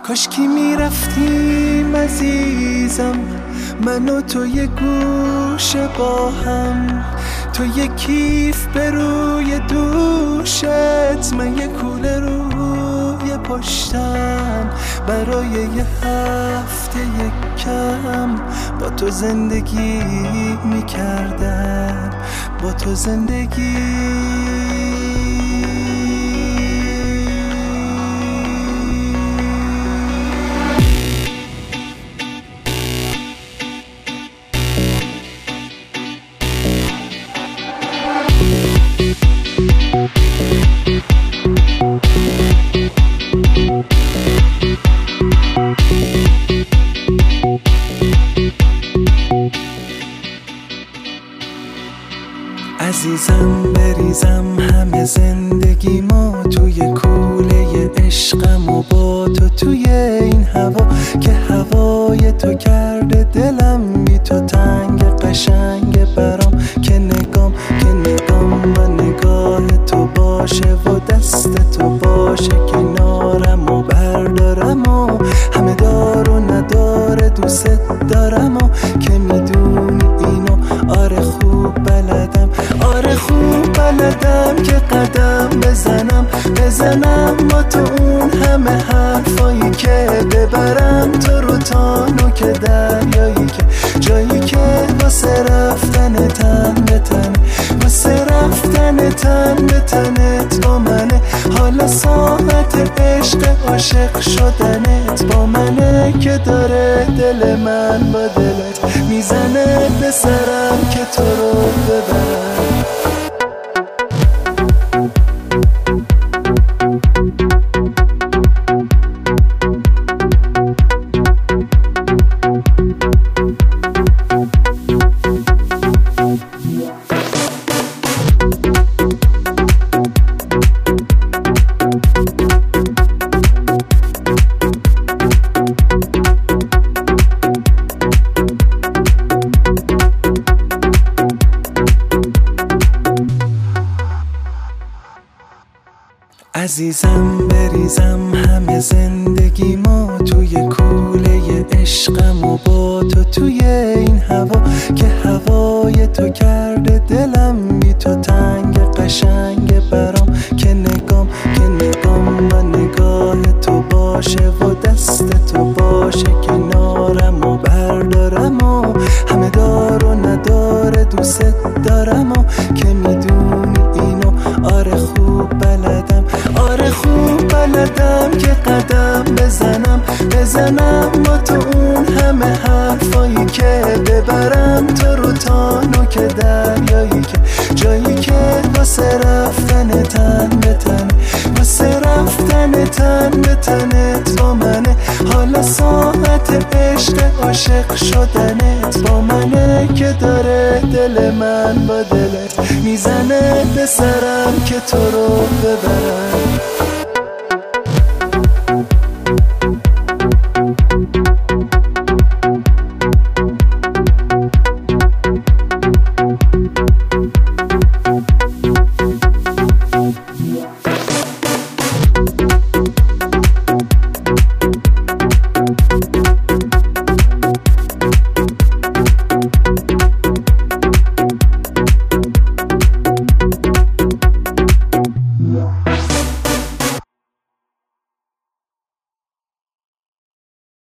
کاشکی میرفتیم عزیزم، من و تو یه گوشه با هم، تو یه کیف به روی دوشت، من یه کوله روی پشتم، برای یه هفته یک کم با تو زندگی میکردم، با تو زندگی. عزیزم بریزم همه زندگی ما توی کوله عشقم و با تو توی این هوا، که هوای تو کرده دلم بی تو تنگ قشنگ برام، که نگام و نگاه تو باشه و دست تو باشه کنارم و بردارم و همه دار و نداره دوست دارم و که میدونی اینو آره خوب بلدم، آره خوب بلدم که قدم بزنم با تو اون همه حرفایی که ببرم تو رو تا نوک دریایی، که جایی که واسه رفتن تن به تنه، واسه رفتن تن به تنت با منه، حالا ساعت عشق عاشق شدنت با منه، که داره دل من با دلت میزنه به سرم که تو رو ببرم. عزیزم بریزم همه زندگی ما توی کوله عشقم و با تو توی این هوا، که هوای تو کرده دلم بی تو تنگ قشنگ برام، که نگام و نگاه تو باشه و دست تو باشه کنارم و بردارم و همه دار و نداره دوست دارم و که میدونی اینو آره خوب بلدم، آره خوب بلدم که قدم بزنم با تو اون همه حرفایی که ببرم تو رو تا نوک دریایی، که جایی که واسه رفتن تن به تنه، واسه رفتن تن به تنت با منه، حالا ساعت عشق عاشق شدنت با منه، که داره دل من با دلت میزنه به سرم که تو رو ببرم.